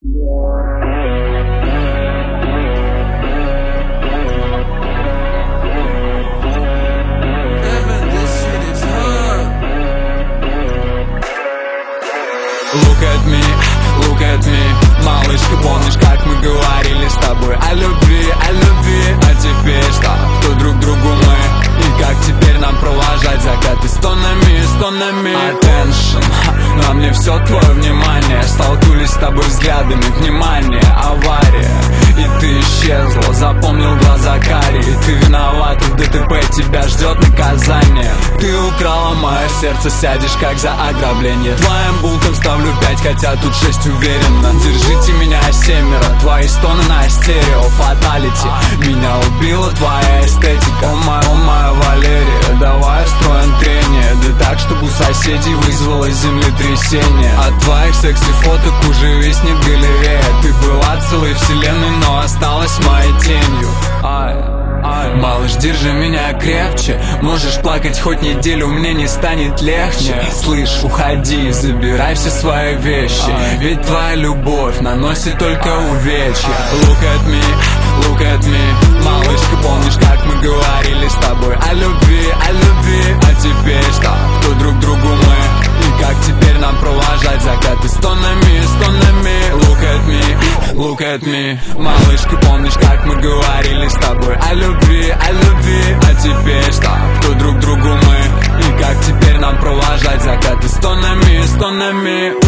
Look at me, малышка, помнишь, как мы говорили с тобой о любви, а теперь что? Кто друг другу мы? И как теперь нам провожать закаты стонами? Attention, на мне все твое внимание. Столкнулись с тобой взглядами, внимание, авария. И ты исчезла, запомнил глаза карие. Ты виновата, в ДТП тебя ждет наказание. Ты украла мое сердце, сядешь как за ограбление. Твоим булкам ставлю 5, хотя тут 6 уверенно. Держите меня 7, твои стоны на стерео, фаталити. Меня убила твоя эстетика. О моя Валерия, давай устроим трение. Да так, чтобы у соседей вызвало землетрясение. От твоих секси-фоток уже виснет галерея. Ты была целой вселенной, но осталась моей тенью. Малыш, держи меня крепче. Можешь плакать хоть неделю, мне не станет легче. Слышь, уходи, забирай все свои вещи. Ведь твоя любовь наносит только увечья. Look at me, малышка, помнишь, как мы говорили с тобой о любви, а теперь что? Кто друг другу мы? И как теперь нам провожать закаты стонами? Look at me, малышка, помнишь, как мы говорили с тобой о любви, а теперь что? Кто друг другу мы? И как теперь нам провожать закаты стонами?